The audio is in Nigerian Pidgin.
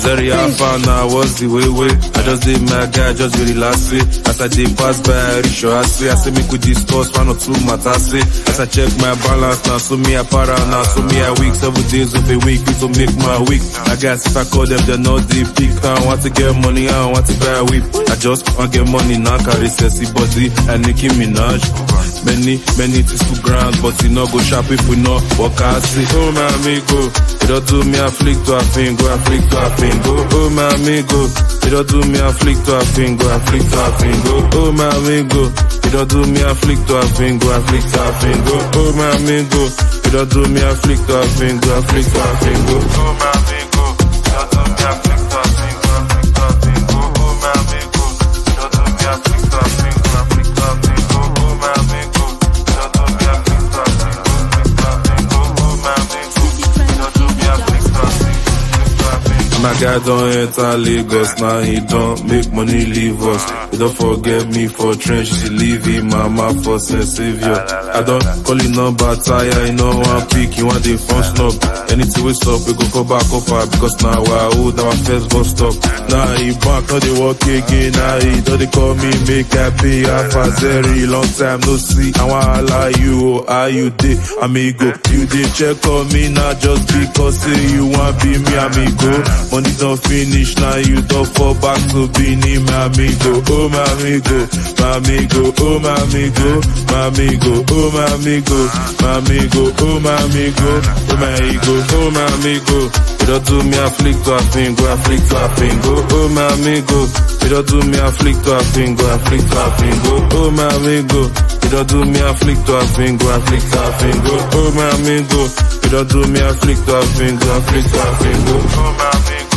Sorry, I found out what's the way. I just did my guy, just really last way. As I did pass by, I reach your ass way. I say me could discuss 1 or 2 matters. As I check my balance now, so me a para now, so me a week, 7 days of a week, to make my week. I guess if I call them, they're not the pick. I want to get money, I want to buy a whip. I just want to get money now, carry sexy body and Nicki Minaj. Many things to ground, but you know go sharp if we know what I see. Oh my amigo, you don't do me afflict to a finger, afflict to a finger. Oh my amigo, you don't do me afflict to a finger, afflict to a finger. Oh my amigo, you don't do me afflict to a finger, afflict to a finger. Oh my amigo, you don't do me afflict to a finger, afflict to a finger. Oh my amigo, you don't do me afflict to a finger, afflict to a finger. Oh my amigo, you don't do me afflict to a finger, afflict to a finger. Oh my amigo, you don't do me afflict to a finger, afflict to a finger. Oh my amigo, you don't do me afflict to a finger. My guy don't enter Lagos, now he don't make money leave us. You don't forget me for trench, she leave him, mama for savior. I don't call it number tire, you know one pick, you want the phone snub. Anything we stop, we go for back up, because now we're old, now our first bus stop. Now he back, now they walk again, now he don't they call me, make I pay half a zero, long time no see. I wanna lie you, how you did, amigo. You did check on me, now just because say you want be me, amigo. Money don't finish, now you don't fall back to being my amigo. Oh my amigo, my amigo, oh my amigo, my amigo, oh my amigo, my amigo, oh my amigo, oh my ego, oh my amigo. You don't do me afflict to a finger, afflict to a finger. Oh my amigo, you don't do me afflict to a finger, afflict to a finger. Oh my amigo, you don't do me afflict to a finger, afflict to a finger. Oh my amigo, you don't do me afflict to a finger, afflict to a finger. Oh my amigo.